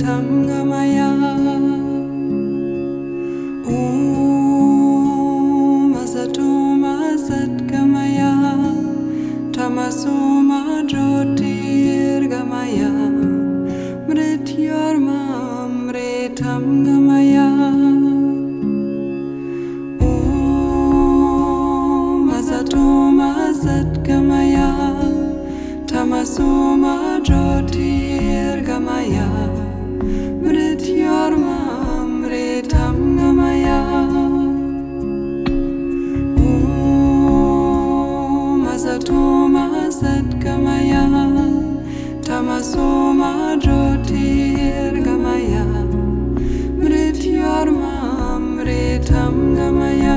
Amritam Gamaya Om Asatoma Satgamaya Tamasoma Jyotir Gamaya Mrityorma Amritam Gamaya Om Asatoma Satgamaya Tamasoma Jyotir Gamaya Mrityorma Amritam Gamaya Om Asatoma Satgamaya Tamasoma Jyotir Gamaya Mrityorma Amritam Gamaya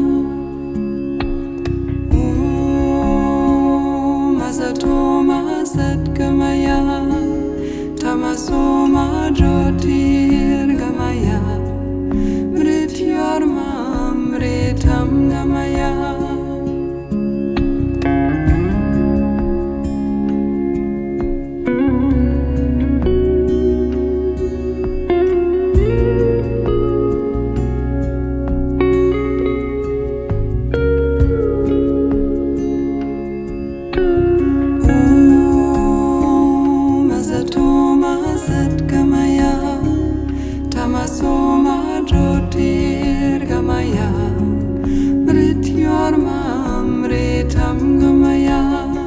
Om Asatoma Satgamaya Tamasoma Jyotir Gamaya Mrityorma Amritam Gamaya Tamasoma Jyotir Gamaya Mrityorma Amritam Gamaya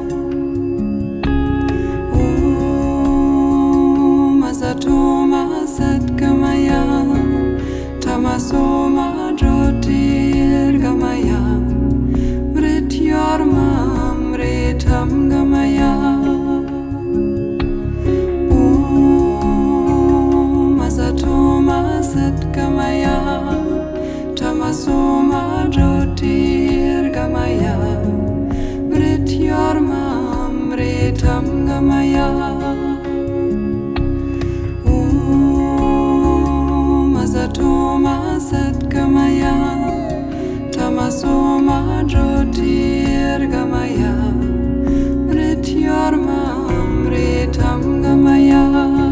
Om Asatoma Satgamaya Tamasoma Jyotir Gamaya Mrityorma Amritam Gamaya Satgamaya Tamasoma Jyotir Gamaya Mrityorma Amritam Gamaya Om Asatoma Satgamaya Tamasoma Jyotir Gamaya Mrityorma Amritam Gamaya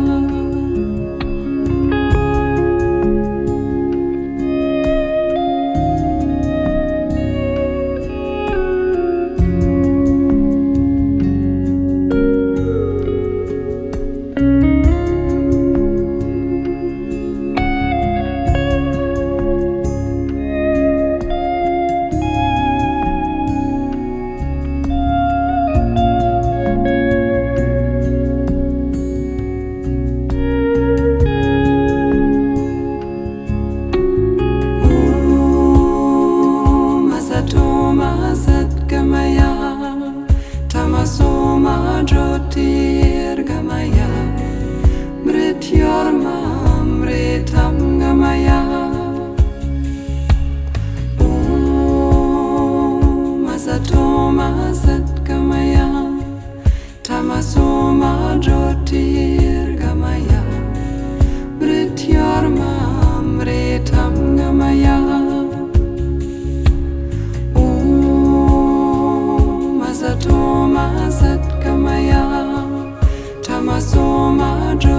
Tamasoma Jyotir Gamaya Mrityorma Amritam Gamaya Om Asatoma Satgamaya Tamasoma Jyotir Gamaya Mrityorma Amritam Gamaya Asatoma Satgamaya Tamasoma